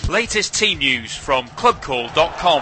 Latest team news from clubcall.com.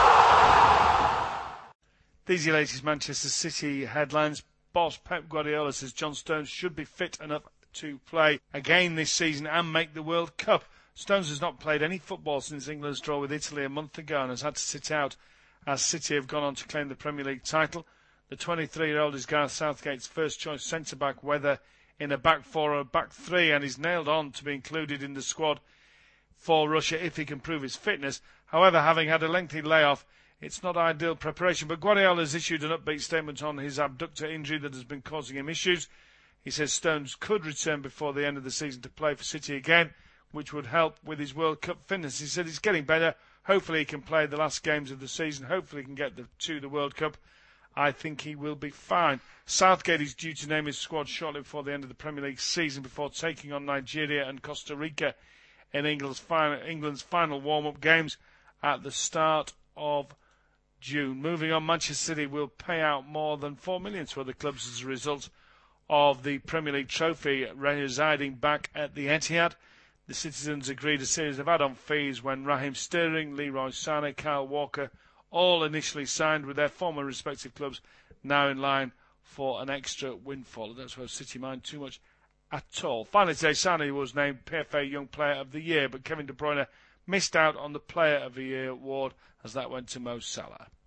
These are your latest Manchester City headlines. Boss Pep Guardiola says John Stones should be fit enough to play again this season and make the World Cup. Stones has not played any football since England's draw with Italy a month ago and has had to sit out as City have gone on to claim the Premier League title. The 23-year-old is Gareth Southgate's first-choice centre-back, whether in a back four or a back three, and is nailed on to be included in the squad for Russia if he can prove his fitness. However, having had a lengthy layoff, it's not ideal preparation, but Guardiola has issued an upbeat statement on his abductor injury that has been causing him issues. He says Stones could return before the end of the season to play for City again, which would help with his World Cup fitness. He said he's getting better. Hopefully he can play the last games of the season. Hopefully he can get to the World Cup. I think he will be fine. Southgate is due to name his squad shortly before the end of the Premier League season before taking on Nigeria and Costa Rica in England's final warm-up games at the start of June. Moving on, Manchester City will pay out more than $4 million to other clubs as a result of the Premier League trophy residing back at the Etihad. The citizens agreed a series of add-on fees when Raheem Sterling, Leroy Sané, Kyle Walker all initially signed with their former respective clubs, now in line for an extra windfall. I don't suppose City mind too much at all. Finally today, Sané was named PFA Young Player of the Year, but Kevin De Bruyne missed out on the Player of the Year award as that went to Mo Salah.